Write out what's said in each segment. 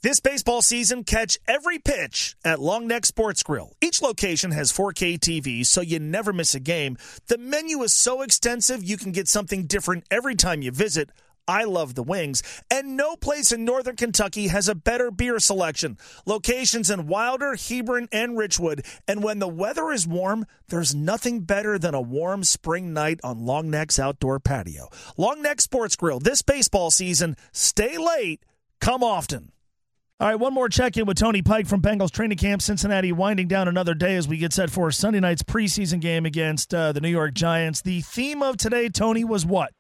This baseball season, catch every pitch at Long Neck Sports Grill. Each location has 4K TVs, so you never miss a game. The menu is so extensive, you can get something different every time you visit. I love the wings. And no place in Northern Kentucky has a better beer selection. Locations in Wilder, Hebron, and Richwood. And when the weather is warm, there's nothing better than a warm spring night on Long Neck's outdoor patio. Long Neck Sports Grill, this baseball season, stay late, come often. All right, one more check-in with Tony Pike from Bengals training camp. Cincinnati winding down another day as we get set for Sunday night's preseason game against the New York Giants. The theme of today, Tony, was what?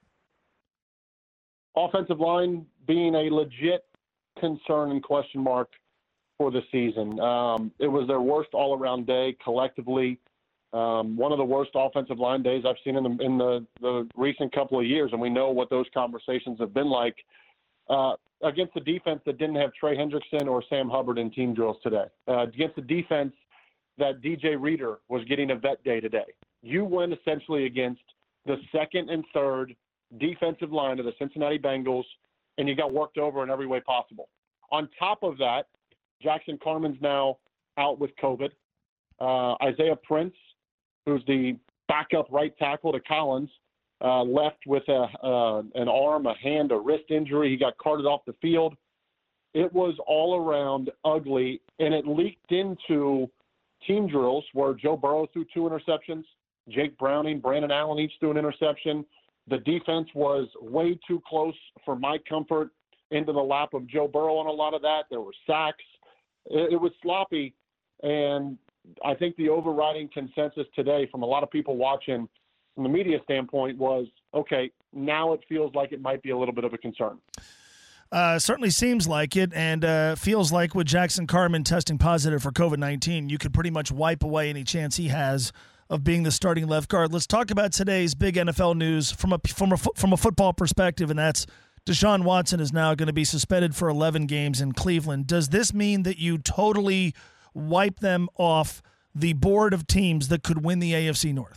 Offensive line being a legit concern and question mark for the season. It was their worst all-around day collectively. One of the worst offensive line days I've seen in the recent couple of years, and we know what those conversations have been like. Against the defense that didn't have Trey Hendrickson or Sam Hubbard in team drills today. Against the defense that DJ Reader was getting a vet day today. You win essentially against the second and third defensive line of the Cincinnati Bengals, and you got worked over in every way possible. On top of that, Jackson Carman's now out with COVID. Isaiah Prince, who's the backup right tackle to Collins, left with an arm, a hand, a wrist injury. He got carted off the field. It was all around ugly, and it leaked into team drills where Joe Burrow threw 2 interceptions, Jake Browning, Brandon Allen each threw an interception. The defense was way too close for my comfort into the lap of Joe Burrow on a lot of that. There were sacks. It was sloppy, and I think the overriding consensus today from a lot of people watching from the media standpoint was, okay, now it feels like it might be a little bit of a concern. Certainly seems like it, and feels like with Jackson Carman testing positive for COVID-19, you could pretty much wipe away any chance he has of being the starting left guard. Let's talk about today's big NFL news from a football perspective, and that's Deshaun Watson is now going to be suspended for 11 games in Cleveland. Does this mean that you totally wipe them off the board of teams that could win the AFC North?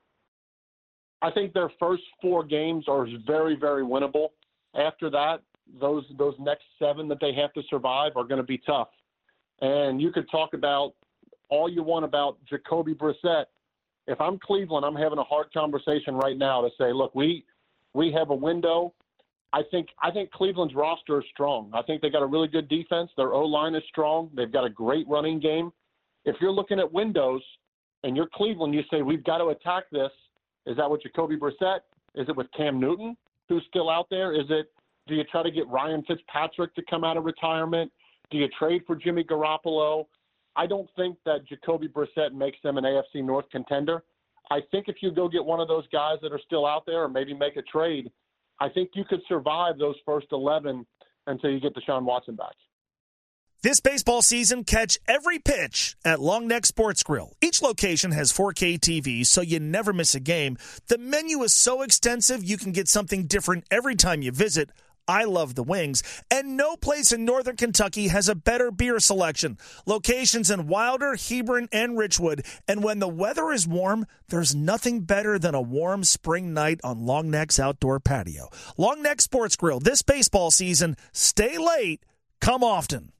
I think their first 4 games are very, very winnable. After that, those next 7 that they have to survive are going to be tough. And you could talk about all you want about Jacoby Brissett. If I'm Cleveland, I'm having a hard conversation right now to say, look, we have a window. I think Cleveland's roster is strong. I think they got a really good defense. Their O-line is strong. They've got a great running game. If you're looking at windows and you're Cleveland, you say, we've got to attack this. Is that with Jacoby Brissett? Is it with Cam Newton, who's still out there? Do you try to get Ryan Fitzpatrick to come out of retirement? Do you trade for Jimmy Garoppolo? I don't think that Jacoby Brissett makes them an AFC North contender. I think if you go get one of those guys that are still out there or maybe make a trade, I think you could survive those first 11 until you get Deshaun Watson back. This baseball season, catch every pitch at Long Neck Sports Grill. Each location has 4K TVs, so you never miss a game. The menu is so extensive, you can get something different every time you visit. I love the wings. And no place in Northern Kentucky has a better beer selection. Locations in Wilder, Hebron, and Richwood. And when the weather is warm, there's nothing better than a warm spring night on Long Neck's outdoor patio. Long Neck Sports Grill, this baseball season, stay late, come often.